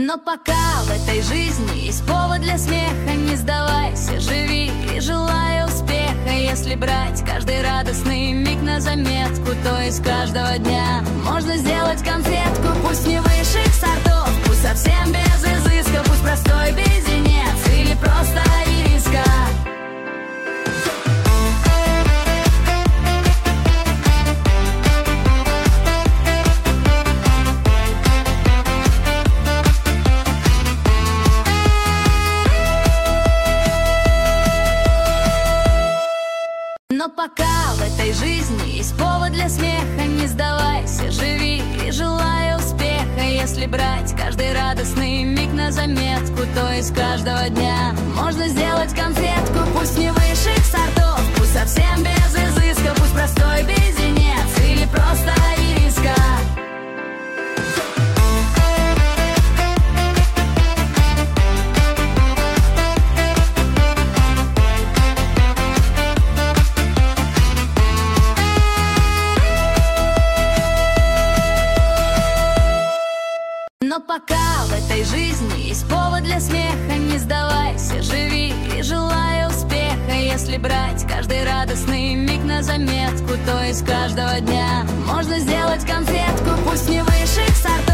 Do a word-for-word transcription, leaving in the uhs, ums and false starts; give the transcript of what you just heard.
Но пока в этой жизни есть повод для смеха, не сдавайся, живи и желай успеха. Если брать каждый радостный миг на заметку, то из каждого дня можно сделать конфетку. Пусть не высших сортов, пусть совсем без изыска, пусть простой безенец или просто ириска. Но пока в этой жизни есть повод для смеха, не сдавайся, живи и желай успеха. Если брать каждый радостный миг на заметку, то из каждого дня можно сделать конфетку. Пусть не высших сортов, пусть совсем без изыска, пусть простой безенец или просто ириска. Но пока в этой жизни есть повод для смеха, не сдавайся, живи и желай успеха. Если брать каждый радостный миг на заметку, то из каждого дня можно сделать конфетку. Пусть не высших сортов,